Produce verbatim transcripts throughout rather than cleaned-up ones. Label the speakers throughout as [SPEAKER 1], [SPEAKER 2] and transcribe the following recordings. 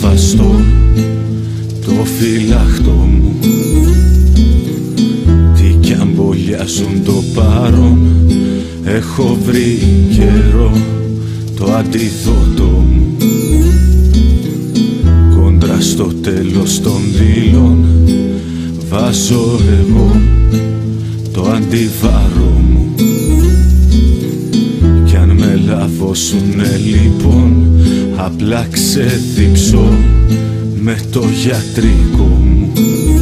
[SPEAKER 1] βαστώ το φυλάχτο μου. Τι κι αν μπολιάζουν το παρόν, έχω βρει καιρό το αντιδότο μου. Κόντρα στο τέλος των δίλων βάζω εγώ το αντιβάρο μου. Κι αν με λαβώσουνε λοιπόν, απλά ξεδιψώ με το γιατρικό μου.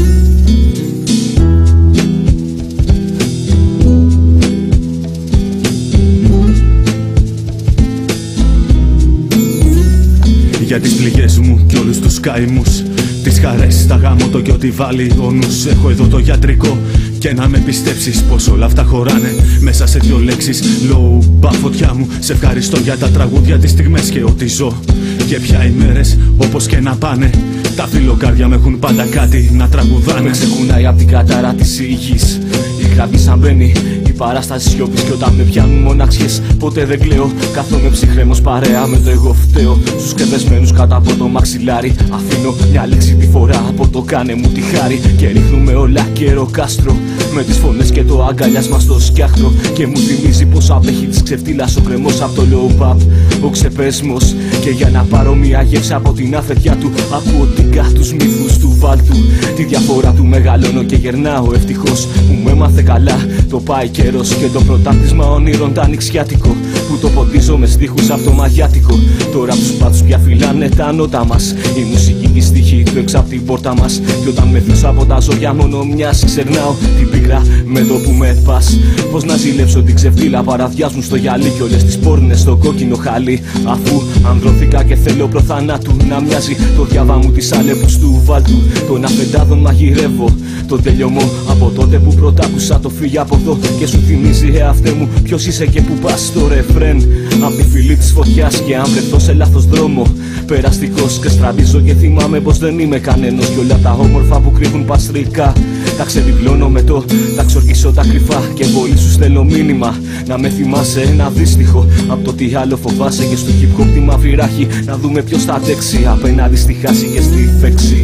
[SPEAKER 1] Για τις πληγές μου κι όλους τους καημούς, τις χαρές, τα γάμοτο και ό,τι βάλει ο νους. Έχω εδώ το γιατρικό και να με πιστέψεις πως όλα αυτά χωράνε μέσα σε δυο λέξεις. Low μπα φωτιά μου, σε ευχαριστώ για τα τραγούδια, τις στιγμές και ό,τι ζω. Και πια οι μέρες όπως και να πάνε, τα φιλοκάρδια με έχουν πάντα κάτι να τραγουδάνε.
[SPEAKER 2] Με ξεκουνάει απ' την κατάρα της υγιής, η κράβη σαν μπαίνει, η παράσταση σιώπης. Κι όταν με πιάνουν μοναξιές, ποτέ δεν κλαίω. Κάθομαι ψυχρέμος παρέα με το εγώ φταίω. Στους κρεβεσμένους κάτω από το μαξιλάρι, αφήνω μια λέξη τη φορά από το κάνε μου τη χάρη. Και ρίχνουμε όλα καιρό κάστρο, με τις φωνές και το αγκαλιάσμα στο σκιάχτρο. Και μου θυμίζει πως απέχει της ξεφτύλας ο κρεμός από το low pub, ο ξεπέσμος. Και για να πάρω μια γεύση από την αφεντιά του, ακούω τικά τους μύθους του βάλτου. Τη διαφορά του μεγαλώνω και γερνάω ευτυχώς που μου έμαθε καλά το πάει καιρός. Και το πρωτάθλημα όνειρων τα ανοιξιάτικο, που το ποντίζω με στίχους από το μαγιάτικο. Τώρα τους πάτσους πια φυλάνε τα νότα μας, η μουσική και η στίχη του έξω απ' την πόρτα μας. Κι όταν με δεις από τα ζώγια μόνο μιας, ξερνάω την πίκρα με το που με πας. Πως να ζηλέψω την ξεφτύλα, παραδιάζουν στο γυαλί κι όλες τις πόρνες στο κόκκινο χαλί. Αφού ανδρωθήκα και θέλω προθανάτου να μοιάζει το διάβα μου της άλεπους του βάλτου. Των αφεντάδων μαγειρεύω το τελειωμό από τότε που πρώτα άκουσα το φύγει από εδώ. Και σου θυμίζει εαυτέ μου ποιος είσαι και που πας το ρεφρέν. Απ' τη φυλή της φωτιάς και αν βρεθώ σε λάθος δρόμο, περαστικός και στραβίζω και θυμάμαι πως δεν είμαι κανένας. Κι όλα τα όμορφα που κρύβουν παστρικά τα ξεδιπλώνω με το, τα ξορκίσω τα κρυφά. Και πολύ σου στέλνω μήνυμα να με θυμάσαι ένα δύστιχο από το τι άλλο φοβάσαι. Και στο hip hop τη μαύρη ράχη να δούμε ποιος θα αντέξει απέναντι στη χάση και στη φέξη.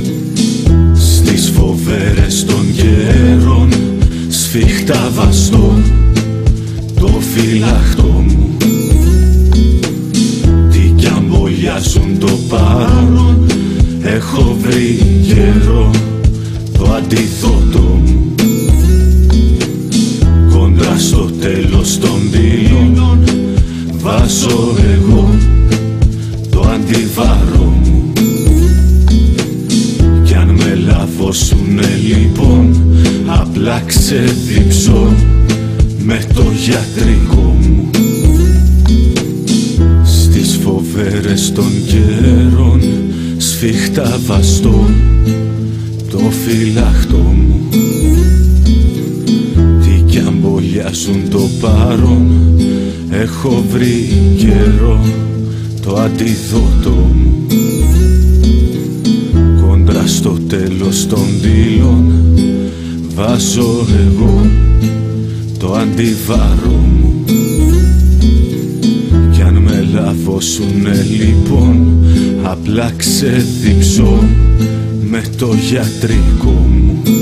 [SPEAKER 1] Στις φοβέρες των καιρών σφίχτα βαστώ το φυλάχτο μου. Τι κι αν μπολιάζουν το παρόν, έχω βρει καιρό το αντιδότο μου. Κόντρα στο τέλος των δίλων βάζω εγώ το αντιβάρο μου. Κι αν με λαβώσουνε λοιπόν, απλά ξεδιψώ με το γιατρικό μου. Στις φοβέρες των καιρών σφίχτα βαστώ το φυλάχτο μου. Τι κι αν μπολιάζουν το παρόν, έχω βρει καιρό το αντιδότο μου. Κόντρα στο τέλος των δίλων βάζω εγώ το αντιβάρο μου. Κι αν με λαβώσουνε λοιπόν, απλά ξεδιψώ με το γιατρικό μου.